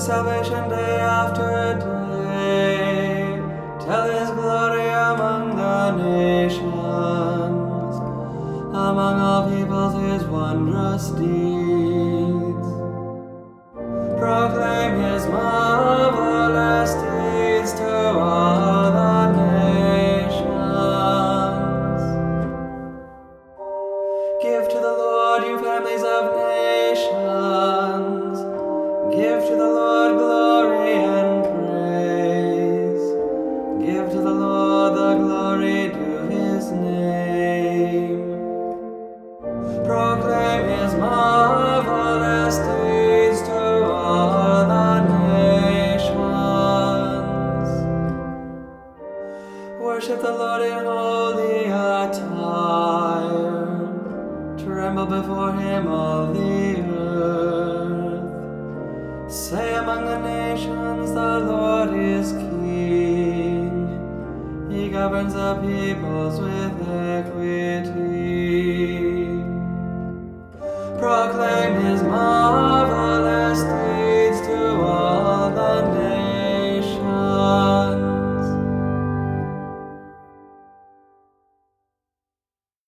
salvation day after day. Tell his glory among the nations, among all peoples his wondrous deeds. Proclaim his marvelous deeds to all the nations. Give to the Lord, you families of nations. Give to the Lord glory and praise. Give to the Lord the glory due his name. Proclaim his marvelous deeds to all the nations. Worship the Lord in holy attire. Tremble before him all the earth. Say among the nations, the Lord is King. He governs the peoples with equity. Proclaim his